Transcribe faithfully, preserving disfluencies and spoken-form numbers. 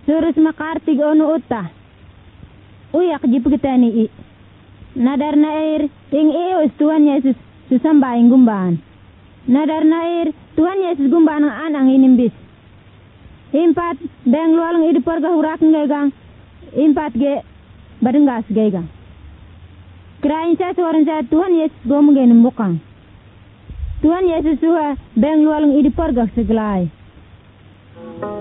surus makartig ono uta. Uyak jipukitani i. Nadar na air ing eos Tuhan Yesus susamba ing gumbaan. Nadar na air Tuhan Yesus gumbaan ang anang inimbis. Impat beng lualong idi porga hurak ngegang. Impat ge badenggas gegang. Kirain sa suaran sa Tuhan Yesus gomgen mukang. Tuhan Yesus suha beng lualong idi porga segelai.